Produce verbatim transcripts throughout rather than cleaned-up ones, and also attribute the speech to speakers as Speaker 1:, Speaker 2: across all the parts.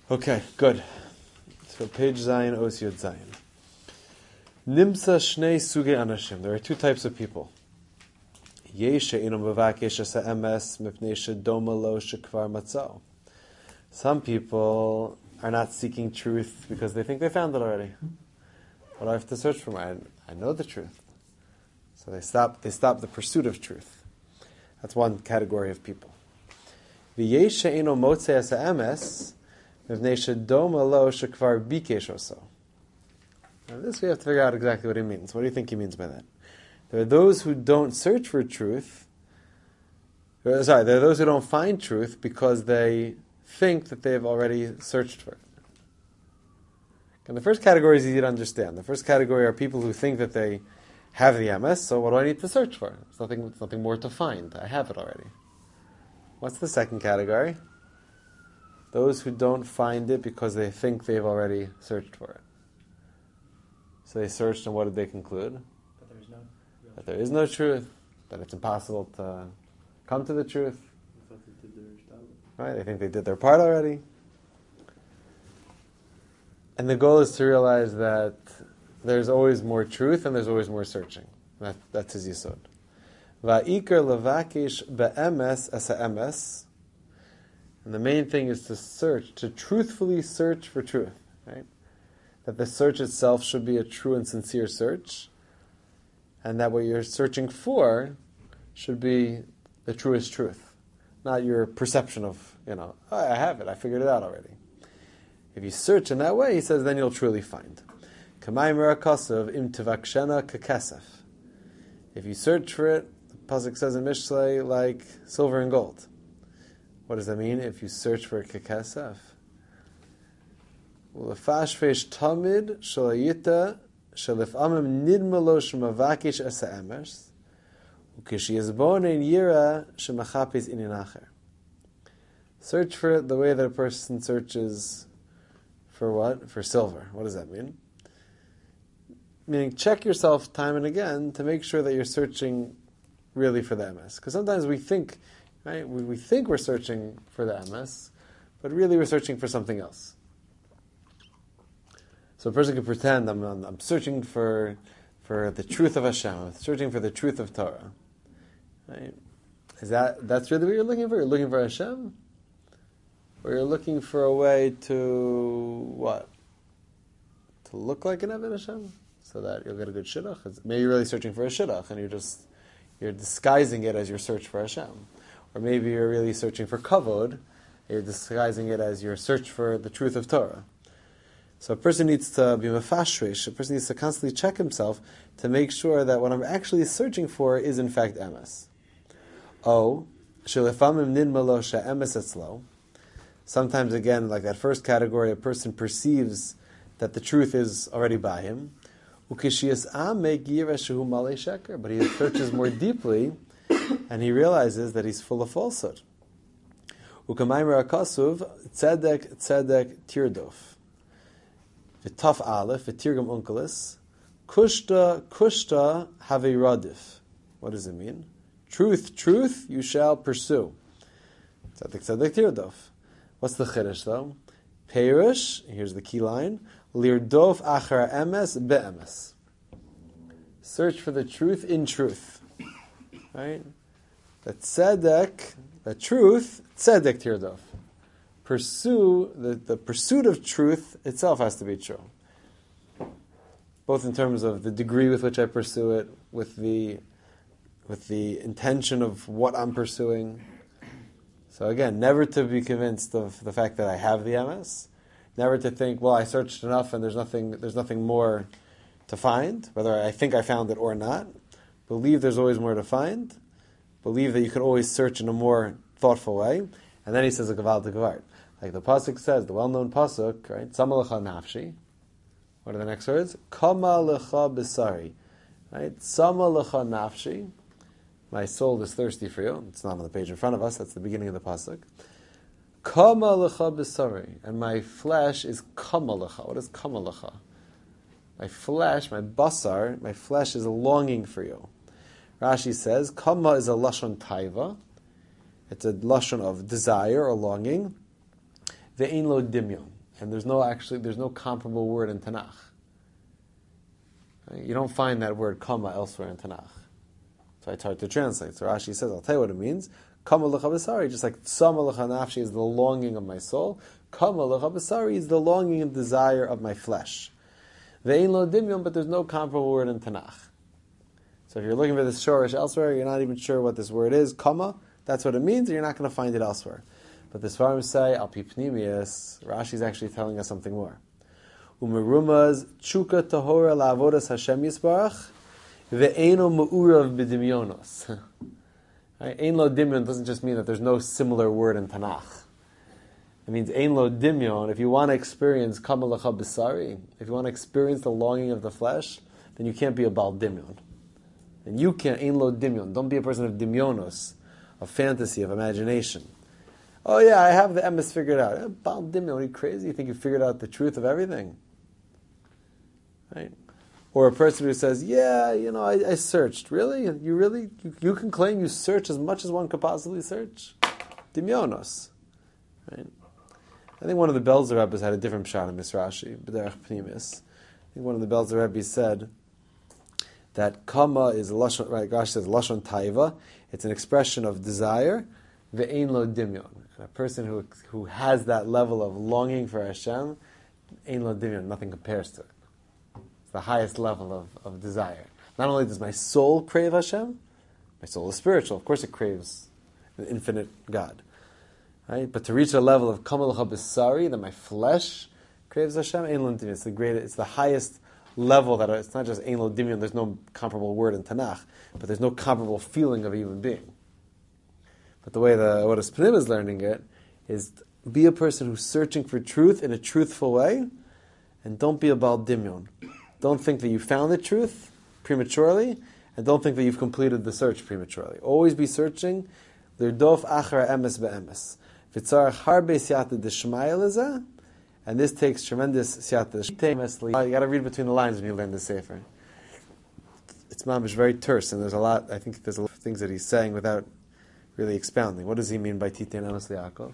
Speaker 1: Okay, good. So page Zayin, Osiyot Zayin. Nimsa Shnei Suge Anashim. There are two types of people. Yeshe Inom Vavakesh Asa Emes Mipnei Shedoma Lo Shekvar Matzao. Some people are not seeking truth because they think they found it already. What do I have to search for? I, I know the truth. So they stop, they stop the pursuit of truth. That's one category of people. V'yesh she'eno motzei asa emes, mivnei shedoma lo shekvar bikesh oso. Now this we have to figure out exactly what he means. What do you think he means by that? There are those who don't search for truth. Sorry, there are those who don't find truth because they think that they've already searched for it. And the first category is easy to understand. The first category are people who think that they have the M S, so what do I need to search for? There's nothing, there's nothing more to find. I have it already. What's the second category? Those who don't find it because they think they've already searched for it. So they searched, and what did they conclude?
Speaker 2: That there is no real
Speaker 1: that there is no truth, that it's impossible to come to the truth.
Speaker 2: I thought they did their
Speaker 1: Right? They think they did their part already. And the goal is to realize that there's always more truth and there's always more searching. That, that's his yisod. Va'ikar levakish be'emes asa emes. And the main thing is to search, to truthfully search for truth. Right? That the search itself should be a true and sincere search. And that what you're searching for should be the truest truth. Not your perception of, you know, oh, I have it, I figured it out already. If you search in that way, he says, then you'll truly find. Kamay Mirakosov im tevakshena kakesef. If you search for it, the pasuk says in Mishlei, like silver and gold. What does that mean? If you search for kakesef, ulefashfesh tamid shalayita shalifamim nidmalo shemavakish asa emes ukishiyazbonin yira shemachapis ininacher. Search for it the way that a person searches for what? For silver. What does that mean? Meaning, check yourself time and again to make sure that you're searching really for the M S. Because sometimes we think, right? We, we think we're searching for the M S, but really we're searching for something else. So a person can pretend I'm, I'm searching for for the truth of Hashem. I'm searching for the truth of Torah. Right? Is that that's really what you're looking for? You're looking for Hashem, or you're looking for a way to what? To look like an Eved Hashem? So that you'll get a good shidduch. Maybe you're really searching for a shidduch, and you're just you're disguising it as your search for Hashem, or maybe you're really searching for kavod, and you're disguising it as your search for the truth of Torah. So a person needs to be mefashresh. A person needs to constantly check himself to make sure that what I'm actually searching for is in fact emes. Oh, shelefamim nidmalo she'emes etzlo. Sometimes again, like that first category, a person perceives that the truth is already by him. But he searches more deeply, and he realizes that he's full of falsehood. Tzedek, tzedek, tirdof. V'taf aleph, v'tirgam unkelis. Kushta, kushta, have radif. What does it mean? Truth, truth, you shall pursue. Tzedek, tzedek, tirdof. What's the chiddush though? Perish, here's the key line. Lirdof achar emes be'emes. Search for the truth in truth. Right? The tzedek, the truth, tzedek tirdof. Pursue, the, the pursuit of truth itself has to be true. Both in terms of the degree with which I pursue it, with the with the intention of what I'm pursuing. So again, never to be convinced of the fact that I have the M S. Never to think, well, I searched enough and there's nothing there's nothing more to find, whether I think I found it or not. Believe there's always more to find. Believe that you can always search in a more thoughtful way. And then he says a gavaldik vart. Like the pasuk says, the well-known pasuk, right? Tzama lecha nafshi. What are the next words? Kama lecha besari. Right? Tzama lecha nafshi. My soul is thirsty for you. It's not on the page in front of us. That's the beginning of the pasuk. Kama lecha besari, and my flesh is kama lecha. What is kama lecha? My flesh, my basar, my flesh is longing for you. Rashi says, kama is a lashon taiva. It's a lashon of desire or longing. ve'ein lo dimyon, and there's no actually there's no comparable word in Tanakh. Right? You don't find that word kama elsewhere in Tanakh, so it's hard to translate. So Rashi says, I'll tell you what it means. Kama lecha b'sari, just like tsama lecha nafshi is the longing of my soul. Kama lecha b'sari is the longing and desire of my flesh. Ve'ein lo dimyon, but there's no comparable word in Tanakh. So if you're looking for this shorish elsewhere, you're not even sure what this word is. Kama, that's what it means, and you're not going to find it elsewhere. But the Svarim say, al pi pnimius, Rashi is actually telling us something more. Umerumaz chuka tahora la'avodas Hashem yisbarach ve'eno ma'urav b'dimyonos. Ein lo dimyon doesn't just mean that there's no similar word in Tanakh. It means ein lo dimyon. If you want to experience kama lecha b'sari, if you want to experience the longing of the flesh, then you can't be a bal dimyon. And you can't ein lo dimyon. Don't be a person of dimyonos, of fantasy, of imagination. Oh yeah, I have the emes figured out. Eh, bal dimyon, are you crazy? You think you figured out the truth of everything? Right? Or a person who says, yeah, you know, I, I searched. Really? You really? You, you can claim you search as much as one could possibly search? Dimyonos. Right? I think one of the Belzer Rebbes had a different shot in Miss Rashi, B'derech Pnimis. I think one of the Belzer Rebbes said that kama is a lashon, right? Rashi says lashon taiva. It's an expression of desire. Ve'ein lo dimyon. And a person who who has that level of longing for Hashem, ein lo dimyon. Nothing compares to it. It's the highest level of, of desire. Not only does my soul crave Hashem, my soul is spiritual. Of course, it craves an infinite God. Right? But to reach a level of kama lecha b'sari, that my flesh craves Hashem, ein lo dimyon. It's the greatest. It's the highest level that it's not just ein lo dimyon. There's no comparable word in Tanakh, but there's no comparable feeling of a human being. But the way the what a Pnim is learning it is be a person who's searching for truth in a truthful way, and don't be a bal dimyon. Don't think that you found the truth prematurely, and don't think that you've completed the search prematurely. Always be searching. L'irdof achar emes be'emes. V'tzarech harbe siyata d'shmaya lezeh, and this takes tremendous siyata d'shmaya. You got to read between the lines when you learn the sefer. It's mamish very terse, and there's a lot. I think there's a lot of things that he's saying without really expounding. What does he mean by titein emes li'Yaakov?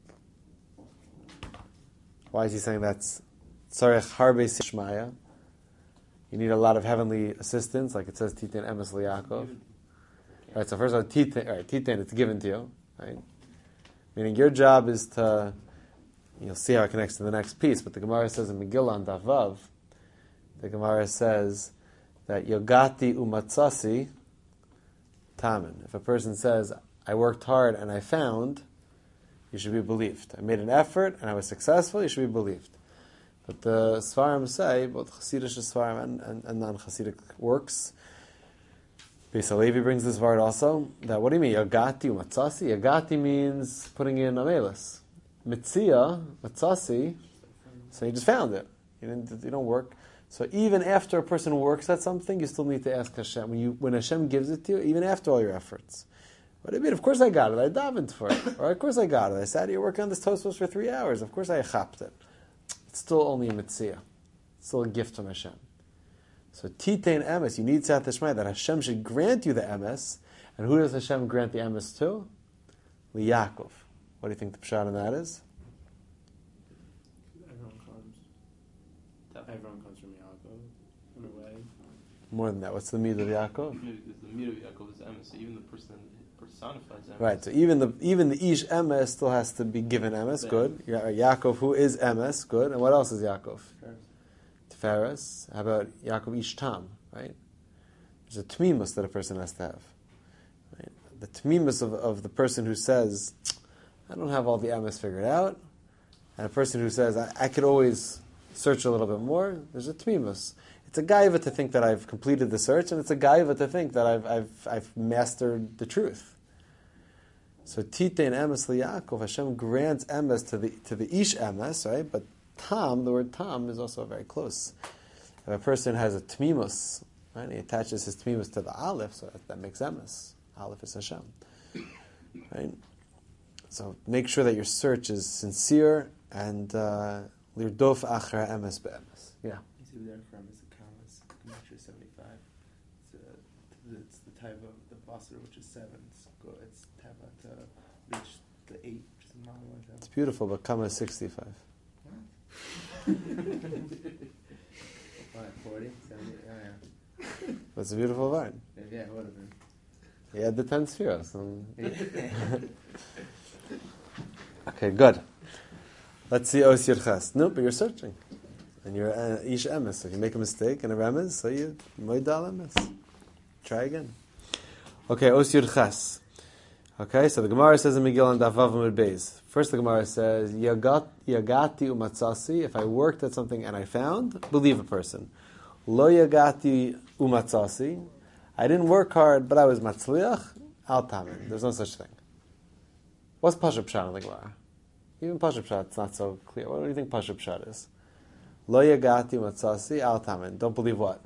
Speaker 1: Why is he saying that's tzarech harbe siyata? You need a lot of heavenly assistance, like it says, Titein emes li'Yaakov. Right, so first of all, Titein, right, Titein, it's given to you, right? Meaning your job is to, you'll see how it connects to the next piece, but the Gemara says in Megillah on Daf Vav, the Gemara says that Yogati umatzasi tamen. If a person says, I worked hard and I found, you should be believed. I made an effort and I was successful, you should be believed. But the Svarim say, both Chassidish Svarim and, and, and non-Chassidic works, Beis Halevi brings this word also, that what do you mean, Yagati umatzasi? Yagati means putting in amelis. Mitzia, matzasi, so you just found it. You didn't, you don't work. So even after a person works at something, you still need to ask Hashem. When you when Hashem gives it to you, even after all your efforts. What do you mean? Of course I got it. I davened for it. Or of course I got it. I sat here working on this Tosfos for three hours. Of course I chapped it. It's still only a mitzvah. It's still a gift from Hashem. So titein emes, you need Siyat Shmaya, that Hashem should grant you the emes. And who does Hashem grant the emes to? LiYaakov. What do you think the pshat on that is?
Speaker 2: Everyone comes. Everyone comes from Yaakov, in a way.
Speaker 1: More than that, what's the meat of Yaakov?
Speaker 3: The meat of Yaakov is emes. So even the person that personifies emes.
Speaker 1: Right. So even the even the ish emes still has to be given emes.
Speaker 3: Yeah.
Speaker 1: Good. Ya- Yaakov, who is emes. Good. And what else is Yaakov? Tiferes. How about Yaakov ish tam? Right. There's a tmimus that a person has to have. Right. The tmimus of of the person who says, I don't have all the emes figured out, and a person who says, I, I could always search a little bit more. There's a tmimus. It's a gaiva to think that I've completed the search, and it's a gaiva to think that I've I've I've mastered the truth. So titein emes liYaakov, Hashem grants emes to the to the ish emes, right? But tam, the word tam, is also very close. If a person has a tmimus, right, he attaches his tmimus to the aleph, so that, that makes emes. Aleph is Hashem, right? So make sure that your search is sincere and lirdof achar emes be'emes. Yeah.
Speaker 4: You see there from is the commas, Gematria seventy-five. It's, uh, it's the type of the Basra, which is seven. It's, go, it's Teva to reach the eight, which is
Speaker 1: It's beautiful, but Kama is sixty-five.
Speaker 4: What, forty, seventy? Oh, yeah.
Speaker 1: But it's a beautiful vine.
Speaker 4: Yeah, it would have been.
Speaker 1: He had the ten spheres. Okay, good. Let's see Os Yud Ches. No, but you're searching. And you're uh, Ish Emes. So if you make a mistake and a remez, so you Moidal Emes. Try again. Okay, Os Yud Ches. Okay, so the Gemara says in Megillah and Daf Vav Amud Beis. First the Gemara says, Yagat, Yagati umatzasi, if I worked at something and I found, believe a person. Lo Yagati umatzasi, I didn't work hard, but I was matzliach, al tamin. There's no such thing. What's Pashup Pshat in the Gemara? Even Pashup Pshat, it's not so clear. What do you think Pashup Pshat is? Lo Yagati umatzasi, al tamin. Don't believe what?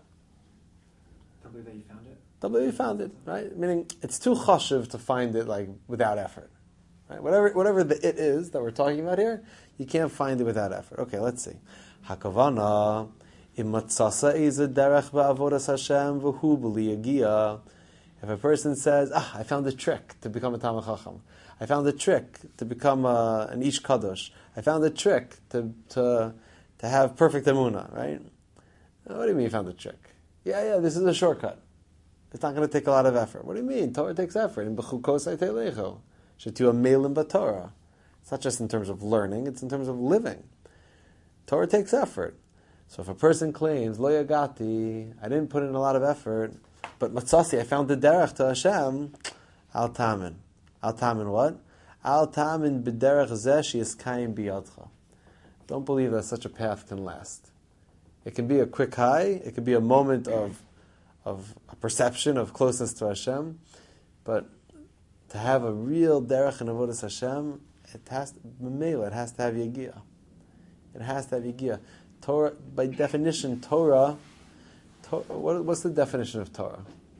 Speaker 2: Don't believe that you found it?
Speaker 1: Don't believe you found it, right? Meaning, it's too chashuv to find it like without effort. Right? Whatever whatever the it is that we're talking about here, you can't find it without effort. Okay, let's see. Hakavana imatzasa is a derech ba'avodas Hashem v'hu b'li yagia. If a person says, ah, I found a trick to become a Talmid Chacham. I found a trick to become a, an Ish Kadosh. I found a trick to to to have perfect emunah, right? What do you mean you found a trick? Yeah, yeah, this is a shortcut. It's not going to take a lot of effort. What do you mean? Torah takes effort. In b'chukosai telecho. Shetu amelim b'Torah. It's not just in terms of learning, it's in terms of living. Torah takes effort. So if a person claims, lo yagati, I didn't put in a lot of effort, but matzasi, I found the derech to Hashem, al tamin. Al tamin what? Al tamin b'derech zeh she'is kaim biyadcha. Don't believe that such a path can last. It can be a quick high, it can be a moment of of a perception of closeness to Hashem, but to have a real derech and avodas Hashem, it has to, it has to have yagia. It has to have yagia. Torah, by definition, Torah. Torah what, what's the definition of Torah?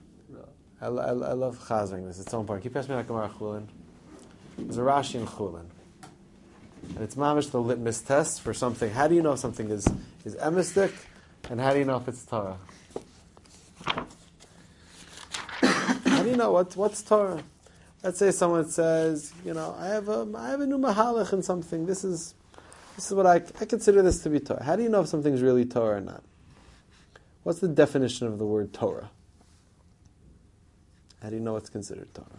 Speaker 1: I, I, I love chazering this. It's so important. Keep asking me like Gemara Chulin. There's a Rashi in Chulin, and it's mamish the litmus test for something. How do you know if something is is emistic, and how do you know if it's Torah? How do you know what what's Torah? Let's say someone says, you know, I have a I have a new mahalach in something. This is this is what I I consider this to be Torah. How do you know if something's really Torah or not? What's the definition of the word Torah? How do you know what's considered Torah?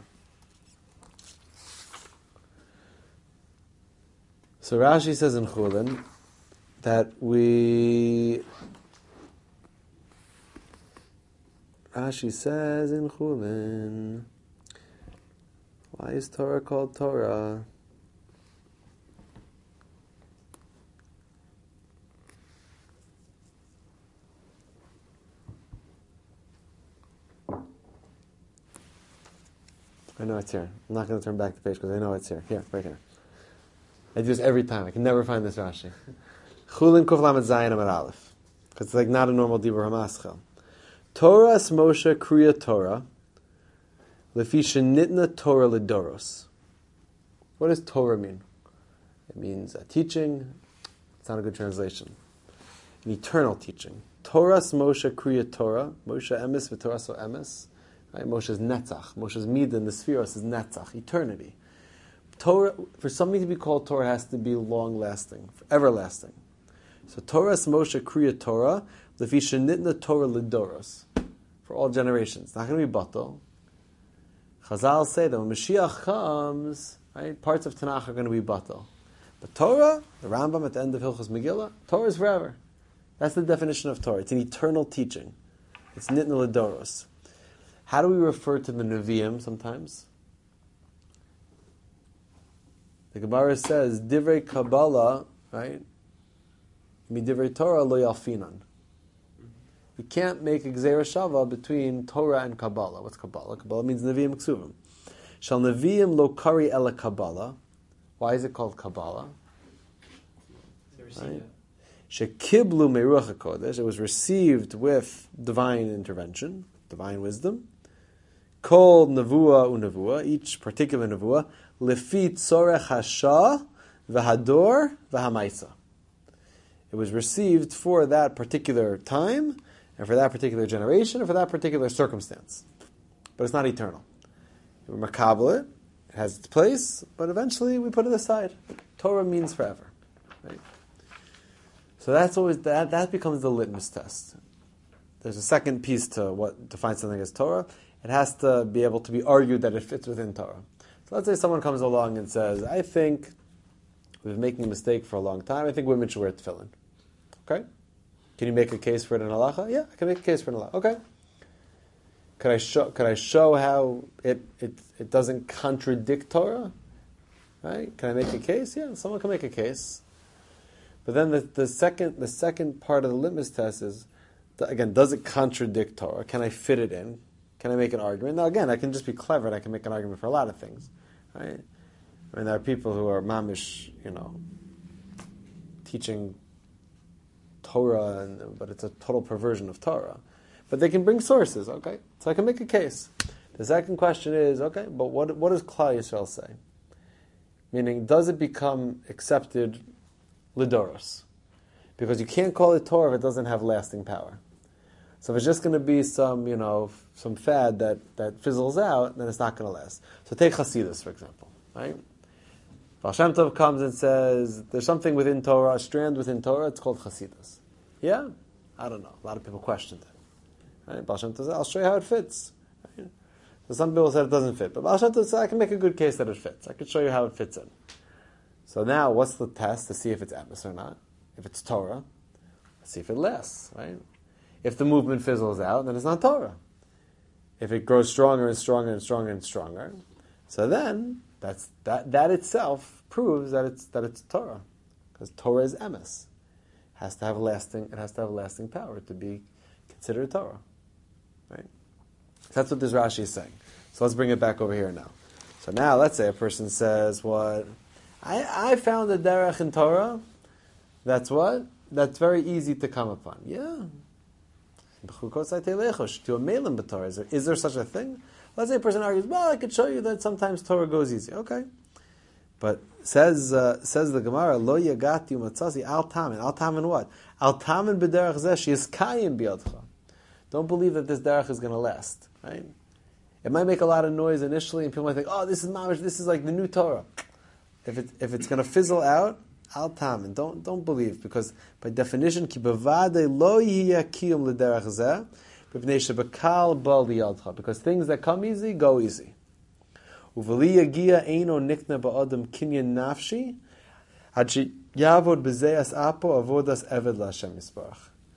Speaker 1: So Rashi says in Chulin that we. Rashi says in Chulin, why is Torah called Torah? I know it's here. I'm not going to turn back the page because I know it's here. Here, right here. I do this every time. I can never find this Rashi. Chulin Kuf Lamed Zayin Amar Aleph. Because it's like not a normal Dibur HaMaschal. Torah Moshe Kriya Torah Lefi Shenitna Torah Lidoros. What does Torah mean? It means a teaching. It's not a good translation. An eternal teaching. Torah Moshe Kriya Torah. Moshe Emes v'Torah so Emes. Right? Moshe's Netzach. Moshe's Midah in the Spheros is Netzach, eternity. Torah, for something to be called Torah, has to be long-lasting, everlasting. So Torah Moshe Kriya Torah Lefi Shenitna Torah Lidoros, for all generations. It's not going to be batal. Chazal say that when Mashiach comes, right, parts of Tanakh are going to be batal. But Torah, the Rambam at the end of Hilchos Megillah, Torah is forever. That's the definition of Torah. It's an eternal teaching. It's Nitna Lidoros. How do we refer to the Nevi'im sometimes? The Gemara says, Divrei Kabbalah, right? Midivrei Torah lo yalfinan. We can't make a Gzeira Shava between Torah and Kabbalah. What's Kabbalah? Kabbalah means Nevi'im Ksuvim. Shal Nevi'im lo kari ela Kabbalah. Why is it called Kabbalah? Right? Shekiblu meruach HaKodesh. It was received with divine intervention, divine wisdom. Kol Nevuah u'Nevuah. Each particular Nevuah. Lefi tzorech hashah v'hador v'hamaisa. It was received for that particular time, and for that particular generation, and for that particular circumstance. But it's not eternal. You makabel it, It has its place, but eventually we put it aside. Torah means forever. Right? So that's always that that becomes the litmus test. There's a second piece to what defines something as Torah. It has to be able to be argued that it fits within Torah. So let's say someone comes along and says, I think we've been making a mistake for a long time. I think women should wear tefillin. Okay? Can you make a case for it in halacha? Yeah, I can make a case for it in halacha. Okay. Could I show could I show how it, it it doesn't contradict Torah? Right? Can I make a case? Yeah, someone can make a case. But then the, the second the second part of the litmus test is, again, does it contradict Torah? Can I fit it in? Can I make an argument? Now, again, I can just be clever and I can make an argument for a lot of things, right? I mean, there are people who are mamish, you know, teaching Torah, and, but it's a total perversion of Torah. But they can bring sources, okay? So I can make a case. The second question is, okay, but what what does Klal Yisrael say? Meaning, does it become accepted Lidoros? Because you can't call it Torah if it doesn't have lasting power. So if it's just going to be some, you know, some fad that, that fizzles out, then it's not going to last. So take Hasidus, for example, right? Baal Shem Tov comes and says, there's something within Torah, a strand within Torah, it's called Hasidus. Yeah? I don't know. A lot of people questioned it. Right? Baal Shem Tov says, I'll show you how it fits. Right? So some people said it doesn't fit. But Baal Shem Tov said, I can make a good case that it fits. I can show you how it fits in. So now, what's the test to see if it's emes or not? If it's Torah, let's see if it lasts, right? If the movement fizzles out, then it's not Torah. If it grows stronger and stronger and stronger and stronger, so then that's that that itself proves that it's that it's Torah, because Torah is emes. Has to have lasting. It has to have lasting power to be considered Torah, right? That's what this Rashi is saying. So let's bring it back over here now. So now let's say a person says, "What I I found a derech in Torah. That's what that's very easy to come upon." Yeah. Is there, is there such a thing? Let's say a person argues, well, I could show you that sometimes Torah goes easy. Okay. But says uh, says the Gemara, Lo yagati umatzasi al tamin. Al tamin what? Al tamin b'derech zeh she'is kayim biyadcha. Don't believe that this derech is going to last. Right? It might make a lot of noise initially, and people might think, oh, this is mamish, this is like the new Torah. If it if it's going to fizzle out, al tamin. Don't don't believe, because by definition, ki bevade lo yiyeh kiyum l'derech zeh, b'pnei shebekal bal liyadcha. Because things that come easy go easy. Uveli yagia eino nikna ba'adam kinyan nafshi, ad yavod b'zeyas apo avodas eved la'Hashem yisbarach.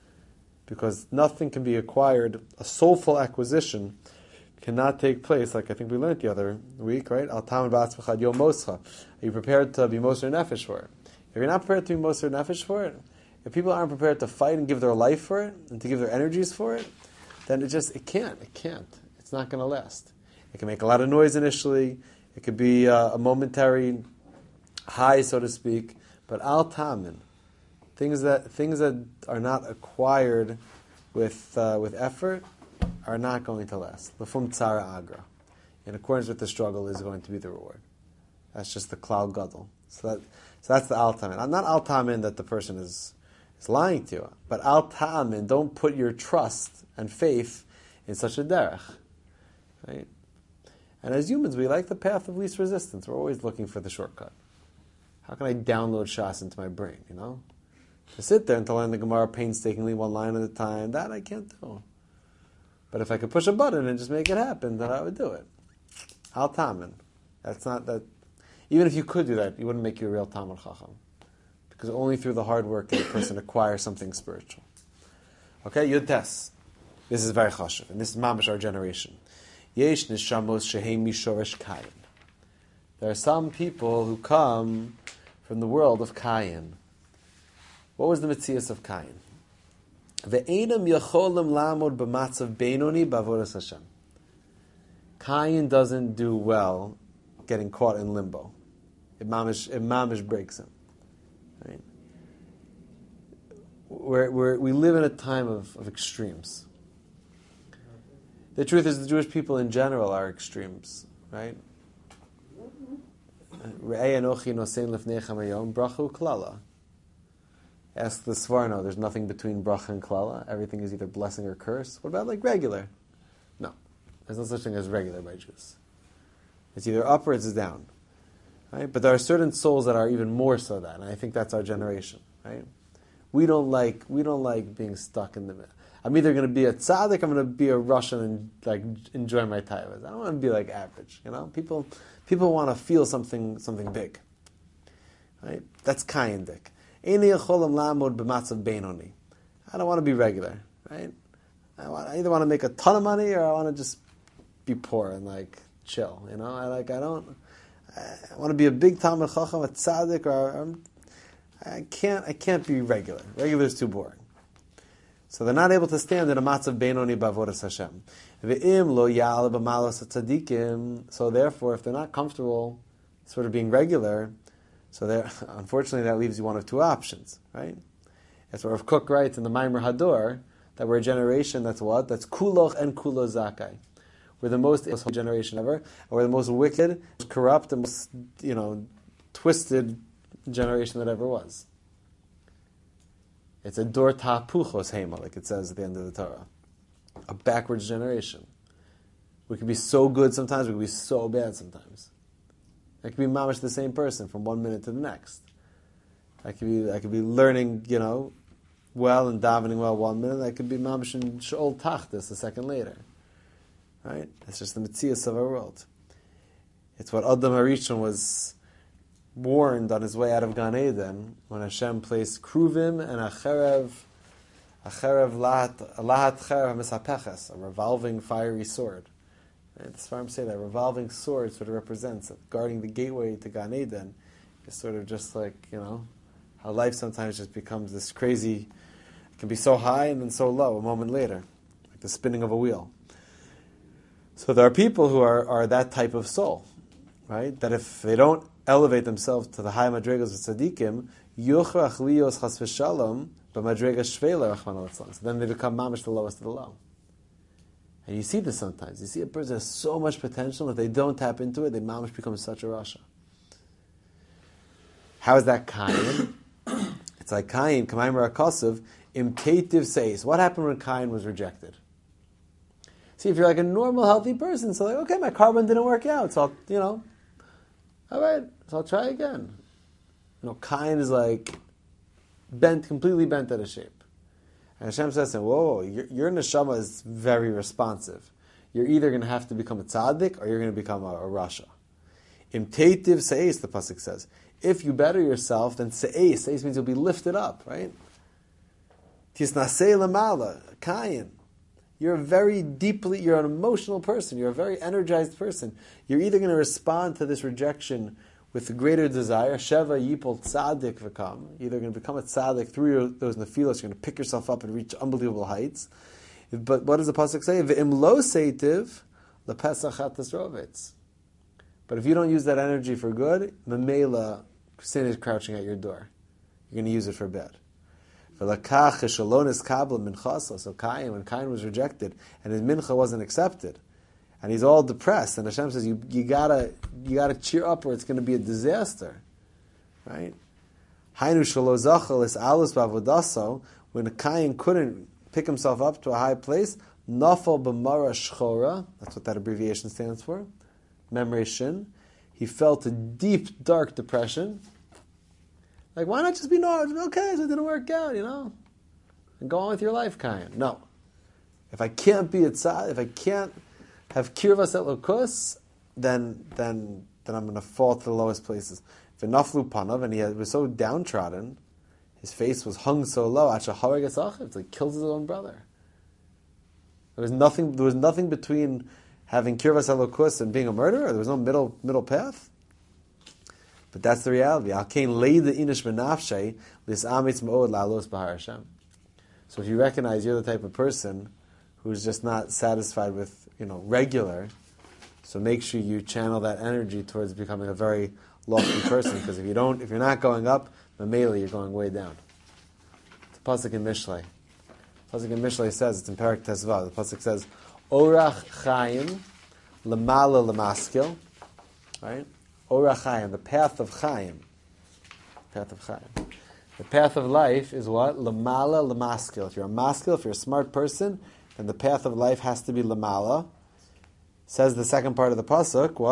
Speaker 1: Because nothing can be acquired, a soulful acquisition cannot take place, like I think we learned the other week, right? Al tamin ba'atzmachad yom moscha. Are you prepared to be moser nefesh for it? If you're not prepared to be moser nefesh for it, if people aren't prepared to fight and give their life for it, and to give their energies for it, then it just, it can't, it can't. It's not going to last. It can make a lot of noise initially. It could be uh, a momentary high, so to speak. But al tamin, things that things that are not acquired with uh, with effort, are not going to last. Lefum tzara agra. In accordance with the struggle is going to be the reward. That's just the klal gadol. So that so that's the al tamin. Not al tamin that the person is is lying to you, but al tamin. Don't put your trust and faith in such a derech, right? And as humans, we like the path of least resistance. We're always looking for the shortcut. How can I download Shas into my brain? You know, to sit there and to learn the Gemara painstakingly, one line at a time. That I can't do. But if I could push a button and just make it happen, then I would do it. Al tamin. That's not that. Even if you could do that, you wouldn't make you a real Talmud Chacham, because only through the hard work can a person acquire something spiritual. Okay, Yud Tes. This is very chashuv, and this is mamash our generation. Yesh neshamos shehem mishoresh Kayin. There are some people who come from the world of Kayin. What was the metzias of Kayin? Ve'enam yacholim lamod b'matzav beinoni b'avodas Hashem. Kayin doesn't do well getting caught in limbo. It mamish, it mamish breaks him. Right? We're, we're, we live in a time of, of extremes. The truth is, the Jewish people in general are extremes, right? Re'ei anochi nosein lefnechem hayom bracha u'klala. Ask the Sforno, there's nothing between bracha and klala. Everything is either blessing or curse. What about like regular? No. There's no such thing as regular by Jews. It's either up or it's down. Right? But there are certain souls that are even more so that, and I think that's our generation. Right? We don't like we don't like being stuck in the middle. I'm either going to be a tzaddik, I'm going to be a Russian and like enjoy my taivas. I don't want to be like average. You know, people people want to feel something something big. Right? That's kayandik. Eini yacholam lamod b'matzav beinoni. I don't want to be regular. Right? I, want, I either want to make a ton of money or I want to just be poor and like chill. You know, I like I don't. I want to be a big Talmid Chacham, a tzaddik, or um, I can't. I can't be regular. Regular is too boring. So they're not able to stand in a matzav beinoni b'avodas Hashem. Ve'im lo ya'al b'malos tzadikim. So therefore, if they're not comfortable, sort of being regular, so there, unfortunately, that leaves you one of two options, right? That's what Rav Kook writes in the Maimer Hador, that we're a generation that's what? That's kuloch and kulo zakai. We're the most innocent generation ever, and we're the most wicked, most corrupt, and most, you know, twisted generation that ever was. It's a dor ta'puchos hema, like it says at the end of the Torah. A backwards generation. We can be so good sometimes, we can be so bad sometimes. I could be mamish the same person from one minute to the next. I could be, I could be learning, you know, well and davening well one minute. I could be mamish in sh'ol tachtis a second later. Right? That's just the metzias of our world. It's what Adam HaRishon was warned on his way out of Gan Eden when Hashem placed kruvim and a cherev, a cherev lahat, lahat cherev misapeches, a revolving fiery sword. Right? The Sfarim say that revolving sword sort of represents it. Guarding the gateway to Gan Eden is sort of just like, you know, how life sometimes just becomes this crazy, it can be so high and then so low a moment later, like the spinning of a wheel. So there are people who are, are that type of soul, right? That if they don't elevate themselves to the high madrigas of tzaddikim, yuchrach lios chas v'shalom b'madriga shvela rachman al-tzlan. So then they become mamish the lowest of the low. And you see this sometimes. You see a person has so much potential that they don't tap into it, they mamish become such a rasha. How is that Cain? It's like Cain, Kamayim Rakosov, imtativ seis. What happened when Cain was rejected? See, if you're like a normal, healthy person, so like, okay, my carbon didn't work out, so I'll, you know, all right, so I'll try again. You know, Cain is like bent, completely bent out of shape. And Hashem says to him, whoa, your, your neshama is very responsive. You're either going to have to become a tzaddik or you're going to become a, a rasha. Imtativ seis, the pasuk says. If you better yourself, then seis, seis means you'll be lifted up, right? Tisnasei lamala, Cain. You're a very deeply, you're an emotional person. You're a very energized person. You're either going to respond to this rejection with a greater desire, Sheva Yipol Tzaddik V'kam. You're either going to become a tzaddik through your, those nefilos. You're going to pick yourself up and reach unbelievable heights. But what does the pasuk say? V'im lo seitiv lepesach hatas rovetz. But if you don't use that energy for good, memela, sin is crouching at your door. You're going to use it for bad. So Cain, when Cain was rejected and his mincha wasn't accepted, and he's all depressed, and Hashem says, you, you gotta you gotta cheer up or it's going to be a disaster. Right? When Cain couldn't pick himself up to a high place, nafal b'mara shchora, that's what that abbreviation stands for, memory shin, he fell to deep, dark depression. Like, why not just be normal? Okay, so it didn't work out, you know? And go on with your life, Cain. No. If I can't be a tzad, if I can't have kirvas elokus, then then then I'm going to fall to the lowest places. V'naflu panav, and he was so downtrodden, his face was hung so low. Achahar gets achiv, it's like kills his own brother. There was nothing. There was nothing between having kirvas elokus and being a murderer. There was no middle middle path. But that's the reality. So if you recognize you're the type of person who's just not satisfied with, you know, regular, so make sure you channel that energy towards becoming a very lofty person. Because if you don't, if you're not going up, mamela, you're going way down. It's a pasuk in Mishlei. The pasuk in Mishlei says, it's in Perek Tezvav. The pasuk says, Orach Chaim Lamala Lamaskil. Right? Orach Chaim, the path of Chaim. Path of Chaim. The path of life is what? Lamala Lamaskil. If you're a maskil, if you're a smart person, then the path of life has to be Lamala. Says the second part of the pasuk, what?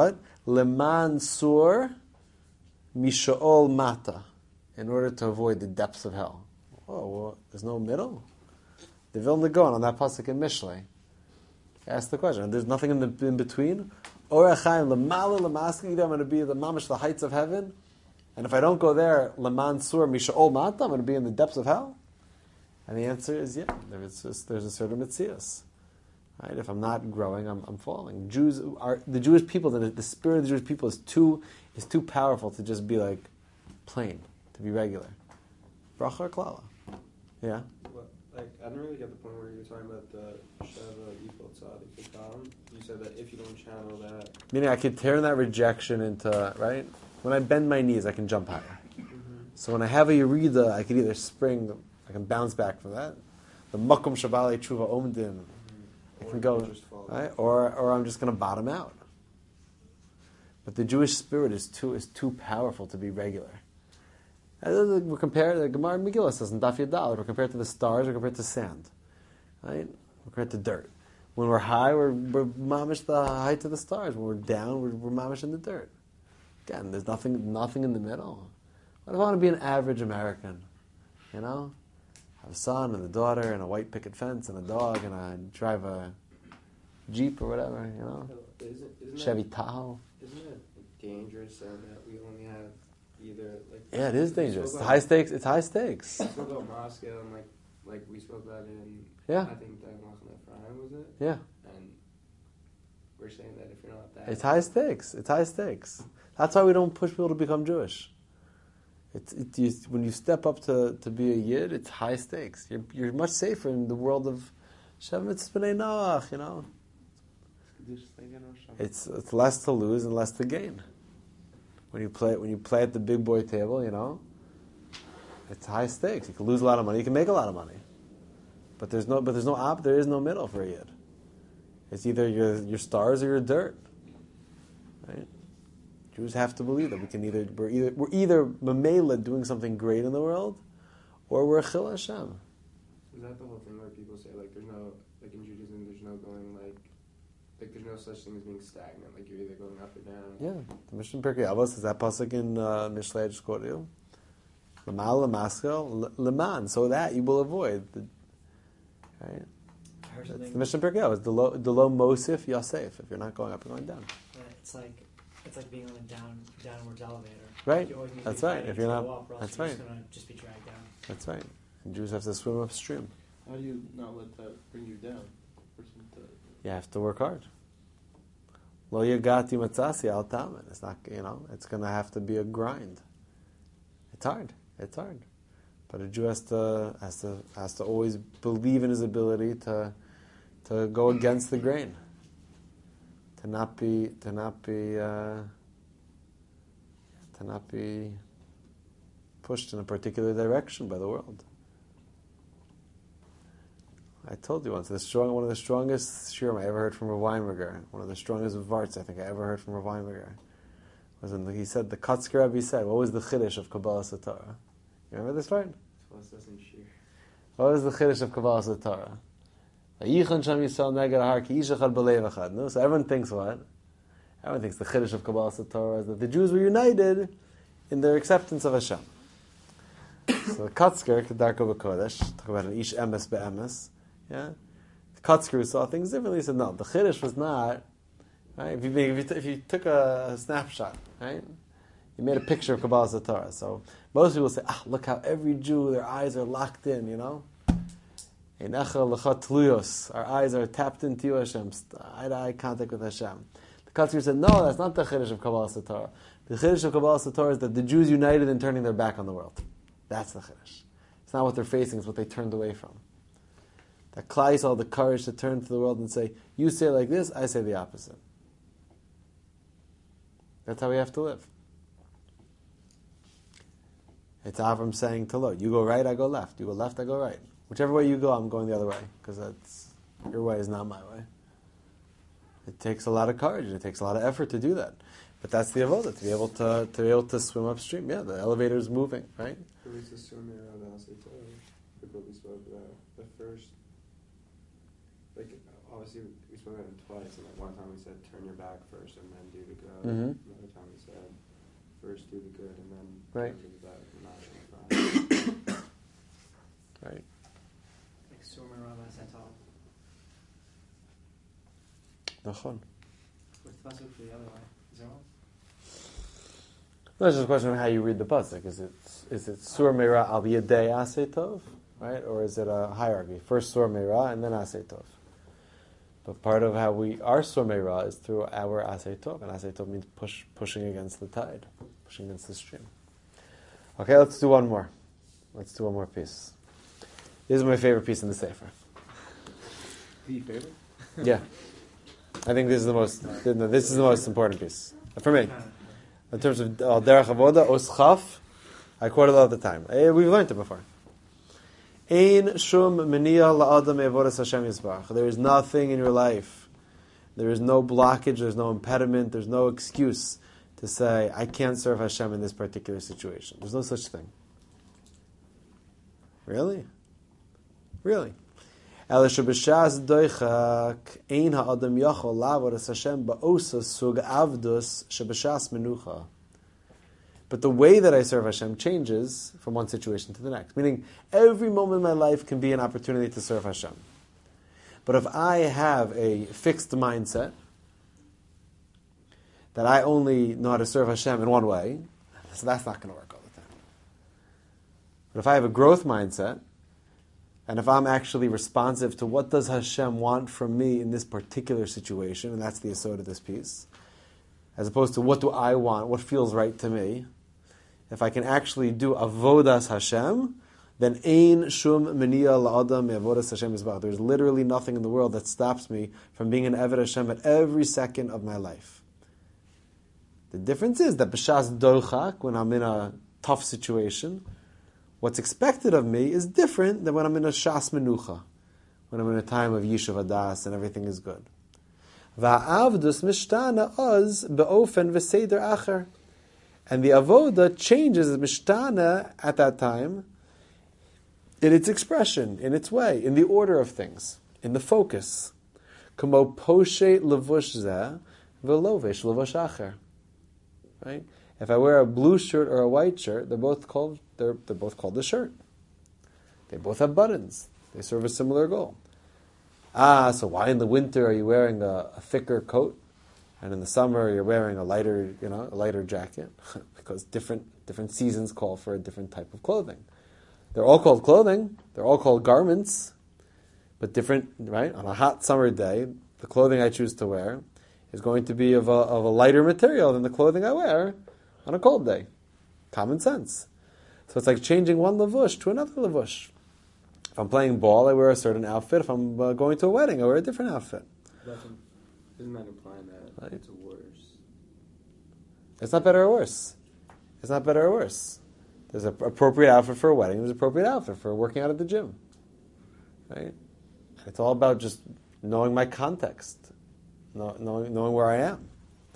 Speaker 1: Leman sur misha'ol mata, in order to avoid the depths of hell. Oh, well, there's no middle? The Vilna Gaon on that pasuk in Mishlei asked the question. There's nothing in the in between. Or Chaim lemala lemaski, I'm going to be the mamash, the heights of heaven, and if I don't go there, leman sur misha'ol mata, I'm going to be in the depths of hell. And the answer is yeah. There's just, there's a certain mitzias. Right? If I'm not growing, I'm, I'm falling. Jews are the Jewish people. The, the spirit of the Jewish people is too is too powerful to just be like plain, to be regular. Bracha or klala. Yeah.
Speaker 5: Well, like I didn't really get the point where you were talking about the sheva equal tzaddik column. You said that if you don't channel that,
Speaker 1: Meaning I could turn that rejection into right. When I bend my knees, I can jump higher.
Speaker 5: mm-hmm.
Speaker 1: So when I have a yerida, I can either spring, I can bounce back from that. The makom shabali tshuva omdim. I can go, right? Or or I'm just going to bottom out. But the Jewish spirit is too is too powerful to be regular. And we're compared. The Gemara in Megillah says in Daf Yadal, we're compared to the stars, we're compared to sand, right? We're compared to dirt. When we're high, we're, we're mamish the height of the stars. When we're down, we're, we're mamish in the dirt. Again, there's nothing nothing in the middle. What if I want to be an average American? You know? Have a son and a daughter and a white picket fence and a dog and I drive a Jeep or whatever, you know?
Speaker 5: Isn't, isn't
Speaker 1: Chevy
Speaker 5: that,
Speaker 1: Tahoe.
Speaker 5: Isn't it dangerous saying that we only have either like?
Speaker 1: Yeah, it is
Speaker 5: we
Speaker 1: dangerous.
Speaker 5: spoke
Speaker 1: It's
Speaker 5: about-
Speaker 1: high stakes. It's high stakes.
Speaker 5: We spoke about Moscow and like like we spoke about in
Speaker 1: Yeah.
Speaker 5: I think Diagonal Ephraim was it?
Speaker 1: Yeah.
Speaker 5: And we're saying that if you're not that,
Speaker 1: It's high stakes. It's high stakes. That's why we don't push people to become Jewish. It's it, you, when you step up to, to be a Yid, it's high stakes. You're you're much safer in the world of Shem Mitzvah B'nai Noach, you know. It's it's less to lose and less to gain. When you play when you play at the big boy table, you know, it's high stakes. You can lose a lot of money. You can make a lot of money, but there's no but there's no op. There is no middle for a Yid. It's either your your stars or your dirt. Right? Jews have to believe that we can either we're either we're either mamela doing something great in the world, or we're chil Hashem.
Speaker 5: is that the whole thing where people say like there's no like in Judaism there's no going like like there's no such thing as being stagnant, like you're either going up or down.
Speaker 1: Yeah, the Mishnah Pirkei Avos is that pasuk in uh, Mishlei I just quoted you. Lamal lemaskal leman, so that you will avoid the right. It's the Mishnah Pirkei Avos, the low the low mosif yasef. If you're not going up, you're going down.
Speaker 6: Right, it's like it's like being on a down downwards elevator.
Speaker 1: Right.
Speaker 6: You always need to
Speaker 1: That's
Speaker 6: be
Speaker 1: right.
Speaker 6: fighting
Speaker 1: If you're
Speaker 6: to
Speaker 1: not,
Speaker 6: go up, or else
Speaker 1: that's
Speaker 6: you're
Speaker 1: right.
Speaker 6: just gonna just be dragged down.
Speaker 1: That's right. And Jews have to swim upstream.
Speaker 3: How do you not let that bring you down? Person to,
Speaker 1: You have to work hard. Lo yagati matzasi al tamen. It's not, you know, it's going to have to be a grind. It's hard. It's hard. But a Jew has to has to has to always believe in his ability to to go against the grain. To not be to not be uh, to not be pushed in a particular direction by the world. I told you once, the strong, one of the strongest shiurim I ever heard from Rav Weinberger, one of the strongest varts I think I ever heard from Rav Weinberger, was when he said, the Kotzker Rebbe said, what was the chiddush of Kabbalah Satorah? You remember this part?
Speaker 5: Plus doesn't shear.
Speaker 1: What was the chiddush of Kabbalah Satorah? Vayichan Shem Yisrael neged har ki ish echad b'lev echad. No? So everyone thinks what? Everyone thinks the chiddush of Kabbalah Satorah is that the Jews were united in their acceptance of Hashem. So the Kotzker, Kedarko B'Kodesh, talk about an ish emes be'emes. Yeah, the Kotzker saw things differently. He said, no, the chiddush was not right. If you if you, t- if you took a, a snapshot, right, you made a picture of Kabbalah Satorah. So most people say, ah, look how every Jew, their eyes are locked in. You know, our eyes are tapped into you, Hashem, eye to eye contact with Hashem. The Kotzker said, no, that's not the chiddush of Kabbalah Satorah. The chiddush of Kabbalah Satorah is that the Jews united in turning their back on the world. That's the chiddush. It's not what they're facing; it's what they turned away from. That Klal Yisrael had the courage to turn to the world and say, you say like this, I say the opposite. That's how we have to live. It's Avram saying to Lot, you go right, I go left. You go left, I go right. Whichever way you go, I'm going the other way, because that's your way is not my way. It takes a lot of courage, and it takes a lot of effort to do that. But that's the avoda, to be able to to be able to swim upstream. Yeah, the elevator is moving, right?
Speaker 5: At least the swimming around the house, like what we spoke about. The first like obviously we spoke about it twice, and like one time we said turn your back first and then do the good.
Speaker 1: Mhm.
Speaker 5: Another time we said first do the good and then
Speaker 1: Right.
Speaker 5: turn to the back and not turn the back.
Speaker 1: Right.
Speaker 6: Like Surma Rama Satal.
Speaker 1: Nachon.
Speaker 6: What's the pasuk for the other way? Is there one?
Speaker 1: No, it's just a question of how you read the pasuk. Is it is it sur meira al yedei asay tov, right, or is it a hierarchy? First sur meira and then asay tov. But part of how we are sur meira is through our asay tov, and asay tov means push pushing against the tide, pushing against the stream. Okay, let's do one more. Let's do one more piece. This is my favorite piece in the sefer.
Speaker 4: The favorite?
Speaker 1: Yeah, I think this is the most. No, this is the most important piece for me. In terms of uh, derech avoda, oschaf, I quote it all the time. Eh, we've learned it before. Ein shum meniya la'adam evodas Hashem yisbarach. There is nothing in your life. There is no blockage. There's no impediment. There's no excuse to say I can't serve Hashem in this particular situation. There's no such thing. Really, really. Ela shebeshas doichak ein ha'adam yachol la'avodas Hashem ba'osa sug avdus shebeshas menucha. But the way that I serve Hashem changes from one situation to the next. Meaning, every moment in my life can be an opportunity to serve Hashem. But if I have a fixed mindset that I only know how to serve Hashem in one way, so that's not going to work all the time. But if I have a growth mindset, and if I'm actually responsive to what does Hashem want from me in this particular situation, and that's the yesod of this piece, as opposed to what do I want, what feels right to me, if I can actually do avodas Hashem, then ein shum meniya la'adam avodas Hashem yisbarach. There's literally nothing in the world that stops me from being an eved Hashem at every second of my life. The difference is that b'shas dochak, when I'm in a tough situation, what's expected of me is different than when I'm in a shas menucha, when I'm in a time of yishuv hadas and everything is good. Va'avdus mishtana oz be'ofen v'seder acher. And the avoda changes as mishtana at that time in its expression, in its way, in the order of things, in the focus. Kamo poshe levush zeh v'lovesh levush acher. Right? If I wear a blue shirt or a white shirt, they're both called they're they're both called a shirt. They both have buttons. They serve a similar goal. Ah, so why in the winter are you wearing a, a thicker coat, and in the summer you're wearing a lighter, you know, a lighter jacket? Because different different seasons call for a different type of clothing. They're all called clothing. They're all called garments, but different. Right? On a hot summer day, the clothing I choose to wear is going to be of a of a lighter material than the clothing I wear on a cold day. Common sense. So it's like changing one lavush to another lavush. If I'm playing ball, I wear a certain outfit. If I'm uh, going to a wedding, I wear a different outfit.
Speaker 5: Doesn't, isn't that implying that
Speaker 1: Right.
Speaker 5: it's worse?
Speaker 1: It's not better or worse. It's not better or worse. There's an appropriate outfit for a wedding. There's an appropriate outfit for working out at the gym. Right? It's all about just knowing my context, know, knowing, knowing where I am.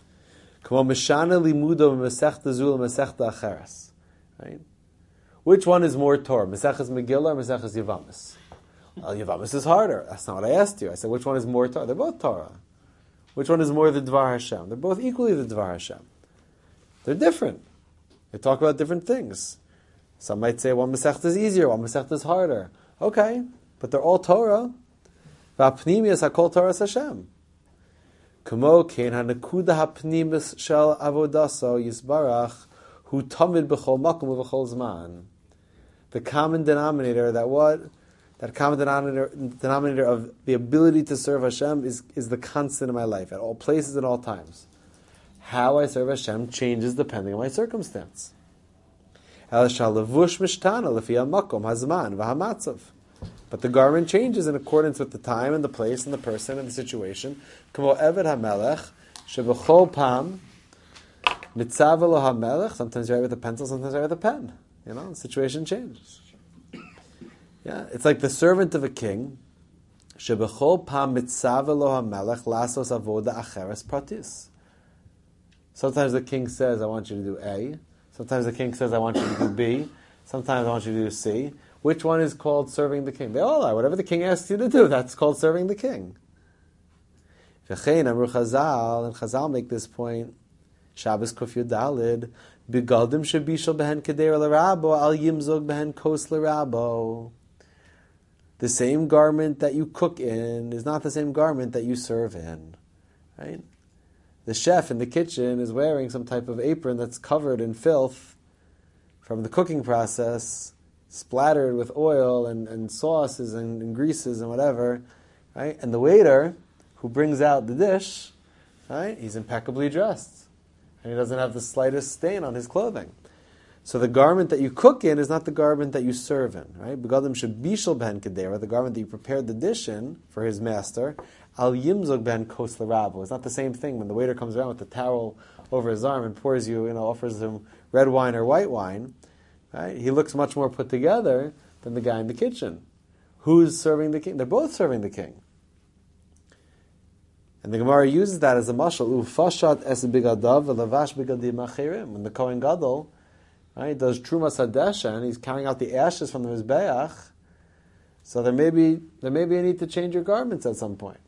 Speaker 1: Right? Which one is more Torah, Maseches Megillah or Maseches Yevamis? Well, Yevamis is harder. That's not what I asked you. I said, which one is more Torah? They're both Torah. Which one is more the Dvar Hashem? They're both equally the Dvar Hashem. They're different. They talk about different things. Some might say one Masechta is easier, one Masechta is harder. Okay, but they're all Torah. V'apnimius hakol Torah Hashem. Kamo kein hanekuda hapnimis shel avodaso yisbarach hu tamid b'chol makom u'b'chol zman. The common denominator that what? That common denominator, denominator of the ability to serve Hashem is, is the constant in my life, at all places and all times. How I serve Hashem changes depending on my circumstance. But the garment changes in accordance with the time and the place and the person and the situation. Sometimes you write with a pencil, sometimes you write with a pen. You know, the situation changes. Yeah, it's like the servant of a king. Sometimes the king says, I want you to do A. Sometimes the king says, I want you to do B. Sometimes I want you to do C. Which one is called serving the king? They all are. Whatever the king asks you to do, that's called serving the king. V'chein amru Chazal, and Chazal make this point, Shabbos Kuf Yud Dalid, Begadim shebishal behen keder l'rabo, al yimzog behen kos l'rabo. The same garment that you cook in is not the same garment that you serve in. Right? The chef in the kitchen is wearing some type of apron that's covered in filth from the cooking process, splattered with oil and, and sauces and, and greases and whatever, right? And the waiter who brings out the dish, right? He's impeccably dressed, and he doesn't have the slightest stain on his clothing. So the garment that you cook in is not the garment that you serve in, right? Begadim shebishal ben kedera, the garment that you prepared the dish in for his master, al yimzog ben kos l'rabo. It's not the same thing when the waiter comes around with the towel over his arm and pours you, you know, offers him red wine or white wine. Right? He looks much more put together than the guy in the kitchen. Who's serving the king? They're both serving the king. And the Gemara uses that as a mashal. Ufashat es bigadav v'lavash bigadim achirim. When the Kohen Gadol, right, does trumas hadesha and he's counting out the ashes from the mizbeach, so there may be there may be a need to change your garments at some point.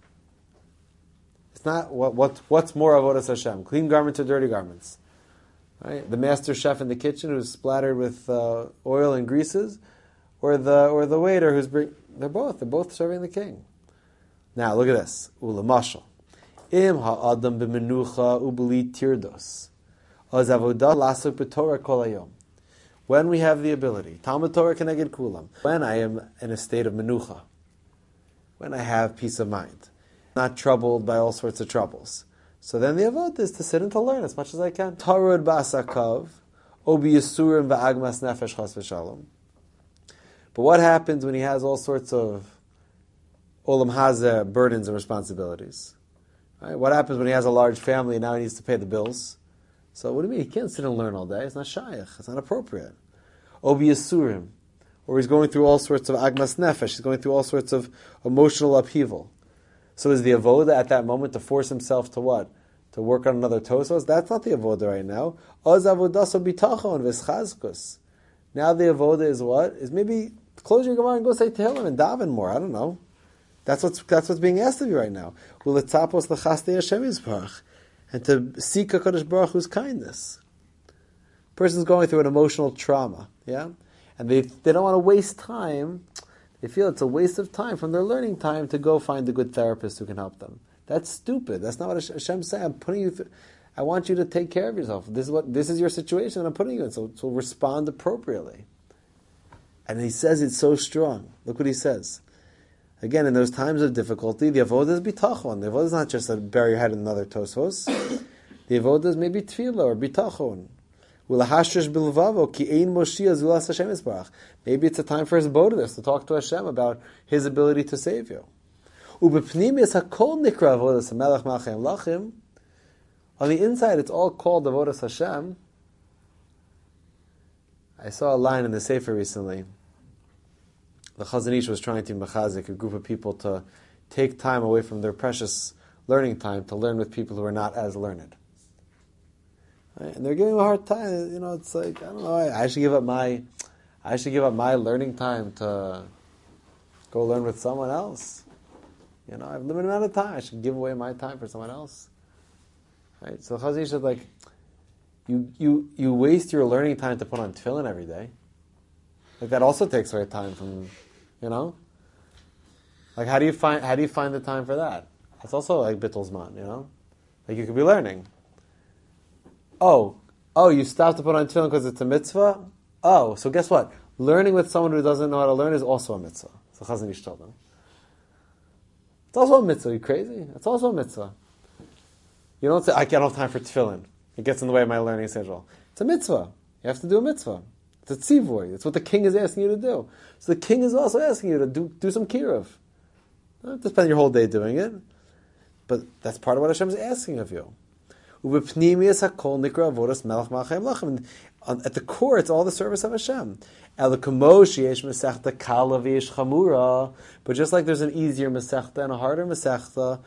Speaker 1: It's not what what what's more avodas Hashem, clean garments or dirty garments. Right? The master chef in the kitchen who's splattered with uh, oil and greases, or the or the waiter who's bring, they're both they're both serving the king. Now look at this. Ula mashal. Im ha'adam b'menucha ubli tirdos. Az avodah lasuk b'torah kol hayom. When we have the ability, Talmud Torah keneged kulam. When I am in a state of menucha, when I have peace of mind, not troubled by all sorts of troubles. So then the avodah is to sit and to learn as much as I can. Tarud ba'asakav, obi yisurim va'agmas nefesh chas v'shalom. But what happens when he has all sorts of olam hazeh burdens and responsibilities? Right? What happens when he has a large family and now he needs to pay the bills? So what do you mean? He can't sit and learn all day. It's not shaykh. It's not appropriate. Obi yisurim, or he's going through all sorts of agmas nefesh. He's going through all sorts of emotional upheaval. So is the avoda at that moment to force himself to what? To work on another tosos? That's not the avoda right now. Oz avodaso bitachon v'schazkus. Now the avoda is what? Is maybe close your Gemara and go say Tehillim and daven more. I don't know. That's what's that's what's being asked of you right now. Uletzapos l'chaste Hashem yisparach, and to seek HaKadosh Baruch Hu's kindness. Person's going through an emotional trauma, yeah, and they they don't want to waste time. They feel it's a waste of time from their learning time to go find a good therapist who can help them. That's stupid. That's not what Hashem said. I'm putting you. Th- I want you to take care of yourself. This is what this is your situation. I'm putting you in. So, so respond appropriately. And he says it's so strong. Look what he says. Again, in those times of difficulty, the avodah is bitachon. The avodah is not just to bury your head in another tosfos. The avodah is maybe tefillah or bitachon. Maybe it's a time for his bodhis to talk to Hashem about his ability to save you. On the inside, it's all called avodas Hashem. I saw a line in the Sefer recently. The Chazon Ish was trying to mechazik a group of people to take time away from their precious learning time to learn with people who are not as learned. Right? And they're giving a hard time. You know, it's like, I don't know, I, I should give up my, I should give up my learning time to go learn with someone else. You know, I have a limited amount of time. I should give away my time for someone else. Right? So Chazon Ish said, like, you, you, you waste your learning time to put on tefillin every day. Like, that also takes away time from, you know? Like, how do you find, how do you find the time for that? That's also like bittul zman, you know? Like, you could be learning. Oh, oh, you stopped to put on tefillin because it's a mitzvah? Oh, so guess what? Learning with someone who doesn't know how to learn is also a mitzvah. So Chazon Ish told them. It's also a mitzvah. Are you crazy? It's also a mitzvah. You don't say, I can't have time for tefillin. It gets in the way of my learning schedule. It's a mitzvah. You have to do a mitzvah. It's a tzivoy. It's what the king is asking you to do. So the king is also asking you to do, do some kiruv. Not have to spend your whole day doing it. But that's part of what Hashem is asking of you. At the core, it's all the service of Hashem. But just like there's an easier mesechta and a harder mesechta,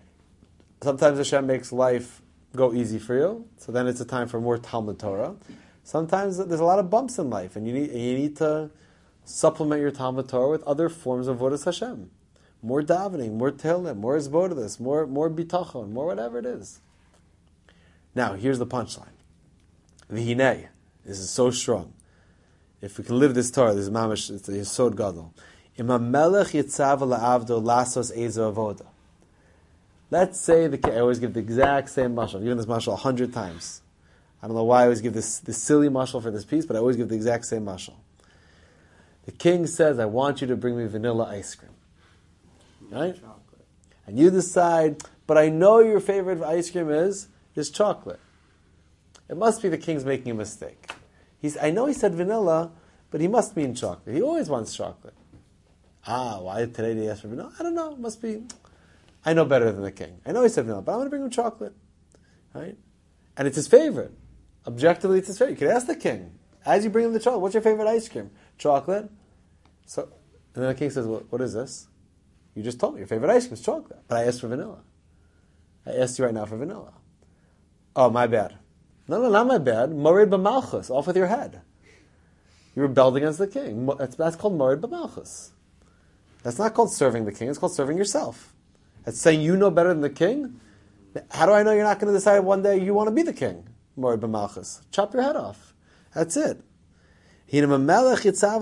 Speaker 1: sometimes Hashem makes life go easy for you, so then it's a time for more Talmud Torah. Sometimes there's a lot of bumps in life, and you need and you need to supplement your Talmud Torah with other forms of Avodas Hashem. More davening, more tehillim, more izbodus, more more bitachon, more whatever it is. Now, here's the punchline. V'hinei. This is so strong. If we can live this Torah, this is mamash, it's a yesod gadol. Im ha-melech yitzav la'avdo lasos ezo avoda. Let's say the king, I always give the exact same mashal. I've given this mashal a hundred times. I don't know why I always give this, this silly mashal for this piece, but I always give the exact same mashal. The king says, I want you to bring me vanilla ice cream. Right?
Speaker 2: Chocolate.
Speaker 1: And you decide, but I know your favorite ice cream is, is chocolate. It must be the king's making a mistake. He's, I know he said vanilla, but he must mean chocolate. He always wants chocolate. Ah, why today did he ask for vanilla? I don't know. It must be, I know better than the king. I know he said vanilla, but I'm going to bring him chocolate. Right? And it's his favorite. Objectively, it's his favorite. You could ask the king, as you bring him the chocolate, what's your favorite ice cream? Chocolate. So, and then the king says, well, what is this? You just told me your favorite ice cream is chocolate, but I asked for vanilla. I asked you right now for vanilla. Oh, my bad. No, no, not my bad. Morid b'malchus, off with your head. You rebelled against the king. That's, that's called morid b'malchus. That's not called serving the king. It's called serving yourself. It's saying you know better than the king. How do I know you're not going to decide one day you want to be the king? Morid b'malchus. Chop your head off. That's it. You know?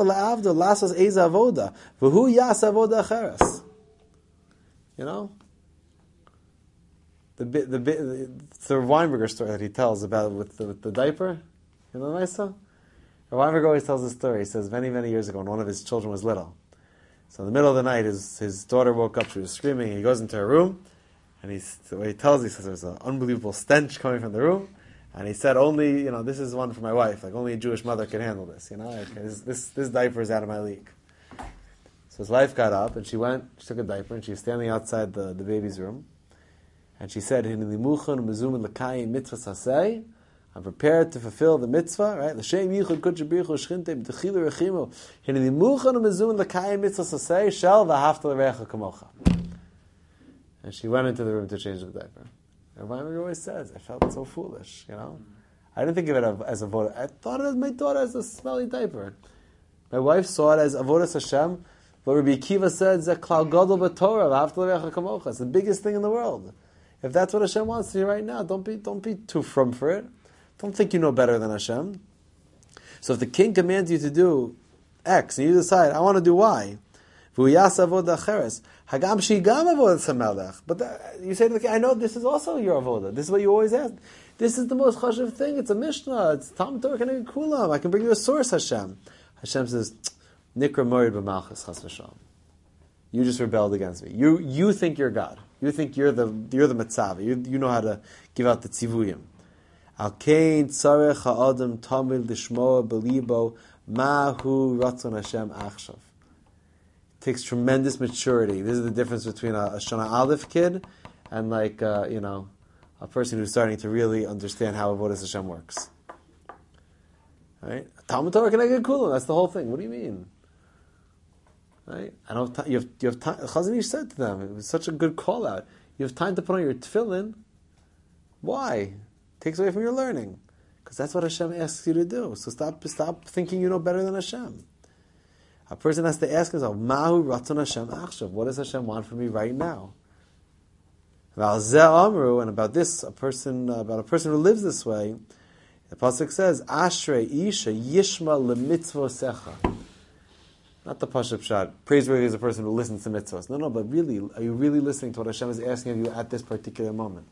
Speaker 1: The bit, the bit, the Weinberger story that he tells about with the, with the diaper, you know, Maisa? Weinberger always tells this story. He says many, many years ago when one of his children was little. So in the middle of the night, his his daughter woke up. She was screaming. He goes into her room, and he's the way he tells, he says there's an unbelievable stench coming from the room, and he said, "Only, you know, this is one for my wife. Like only a Jewish mother can handle this. You know, like, this, this this diaper is out of my league." So his wife got up and she went. She took a diaper and she was standing outside the, the baby's room. And she said, I'm prepared to fulfill the mitzvah, right? L'shem yichud kutche birchu shchinte b'techilu rechimu. Hineni muchan u'mezum l'kayim mitzvah sasei shel v'ahavta l'recha kamocha. And she went into the room to change the diaper. And Weinberger always says, I felt so foolish, you know? I didn't think of it as a voda. I thought of my daughter as a smelly diaper. My wife saw it as avodas Hashem. But Rabbi Akiva said, Zeh klal gadol b'Torah v'ahavta l'recha kamocha. It's the biggest thing in the world. If that's what Hashem wants to you right now, don't be don't be too frum for it. Don't think you know better than Hashem. So if the king commands you to do X, and you decide, I want to do Y, but you say to the king, I know this is also your avoda. This is what you always ask. This is the most chashuv thing. It's a Mishnah. It's Talmud Torah Keneged Kulam. I can bring you a source, Hashem. Hashem says, Nikra morid b'malchus chas v'shalom. You just rebelled against me. You you think you're God. You think you're the you're the Metzav. You you know how to give out the tzivuyim. Al kein tzarech ha'adam tamid lishmoa belibo mahu ratzon Hashem achshav. It takes tremendous maturity. This is the difference between a, a Shana Aleph kid and like uh, you know a person who's starting to really understand how Avodas Hashem works. Right? Talmud Torah Keneged Kulam. That's the whole thing. What do you mean? Right? I don't. Have t- you have. You have time. Chazon Ish said to them, it was such a good call out. You have time to put on your tefillin. Why? It takes away from your learning, because that's what Hashem asks you to do. So stop. Stop thinking you know better than Hashem. A person has to ask himself, Mahu Ratzon Hashem Achshav. What does Hashem want from me right now? About Zeh Amru, and about this, a person about a person who lives this way. The pasuk says, Ashrei Isha Yishma LeMitzvah Secha. Not the Pashup Shad. Praiseworthy is a person who listens to mitzvahs. No, no, but really, are you really listening to what Hashem is asking of you at this particular moment?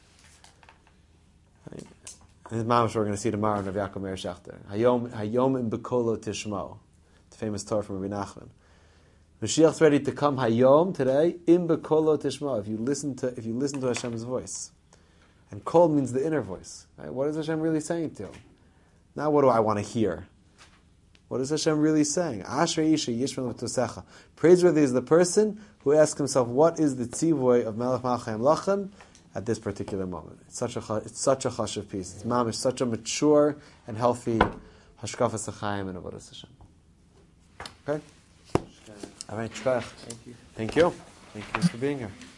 Speaker 1: Right? And his mamash we're going to see tomorrow in Rav Yaakov Meir Shechter. Hayom, Hayom in Bekolo Tishmo. The famous Torah from Rabbi Nachman. Mashiach's ready to come Hayom today, in Bekolo Tishmo. If you listen to, if you listen to Hashem's voice. And Kol means the inner voice. Right? What is Hashem really saying to you? Now what do I want to hear? What is Hashem really saying? Ashrei Isha Yishma L'Tusecha. Praiseworthy is the person who asks himself, what is the tzivoy of Melech Malchayim Lachem at this particular moment? It's such a it's such a chashuv piece. It's mamish, such a mature and healthy hashkafas achayim and avodas Hashem. Okay? All right, shkach.
Speaker 4: Thank you.
Speaker 1: Thank you. Thank you for being here.